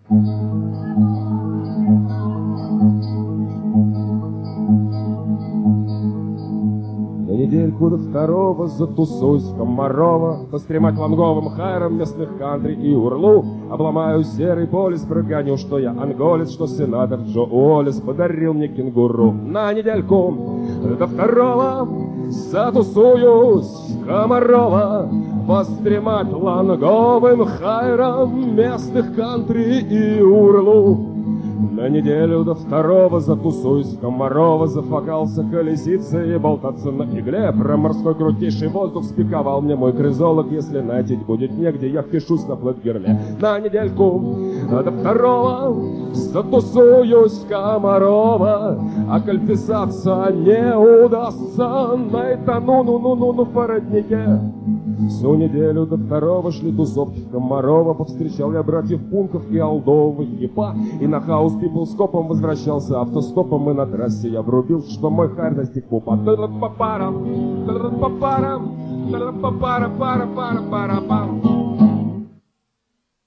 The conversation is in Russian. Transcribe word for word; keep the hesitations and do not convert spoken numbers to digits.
На недельку до второго затусуюсь в Комарова, постремать лонговым хайром местных кантри и урлу. Обломаю серый полис, прогоню, что я анголец, что сенатор Джо Уоллес подарил мне кенгуру. На недельку до второго затусуюсь в Комарова, постремать лонговым хайром местных кантри и урлу. На неделю до второго затусуюсь в Комарова, зафакался колесицей и болтаться на игле. Про морской крутейший воздух спиковал мне мой кризолог. Если найти будет негде, я впишусь на платгерле. На недельку до второго затусуюсь в Комарова, а коль писаться не удастся, найтану ну-ну-ну-ну в породнике. Всю неделю до второго шли тусовки в Комарова. Повстречал я братьев Пунков и Алдового Епа, и на хаус пиплскопом возвращался автостопом. И на трассе я врубил, что мой хайр достиг пупа. Та-ра-па-пара, та-ра-па-пара, та-ра-па-пара, пара-пара-пара-пам.